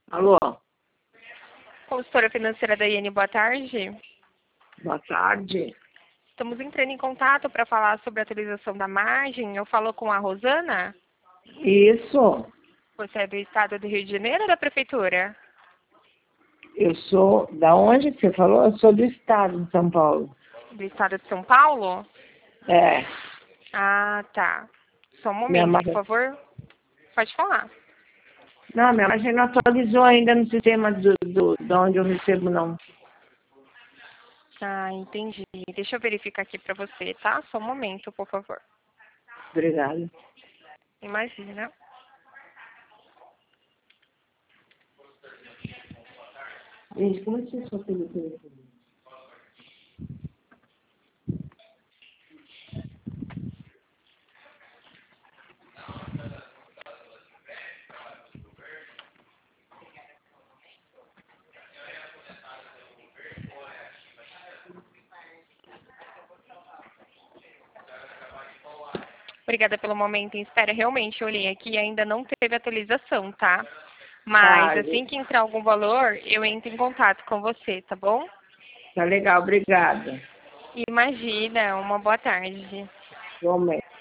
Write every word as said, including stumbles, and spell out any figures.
Alô, Consultora financeira da I N, boa tarde. boa tarde. Estamos entrando em contato para falar sobre a atualização da margem. Eu falo com a Rosana. Isso, Você é do estado do Rio de Janeiro ou da prefeitura? eu sou, da onde que você falou? Eu sou do estado de São Paulo. Do estado de São Paulo? É, Ah, tá. Só um minha momento, por margem, favor. Pode falar. não, minha margem não atualizou ainda no sistema do, do, de onde eu recebo, não. Ah, entendi. Deixa eu verificar aqui para você, tá? Só um momento, por favor. Obrigada. Imagina. Gente, como é que você só tem o telefone? Obrigada pelo momento em espera. Realmente, eu olhei aqui e ainda não teve atualização, tá? Mas Tá, assim que entrar algum valor, eu entro em contato com você, tá bom? tá legal, obrigada. Imagina, uma boa tarde. Igualmente.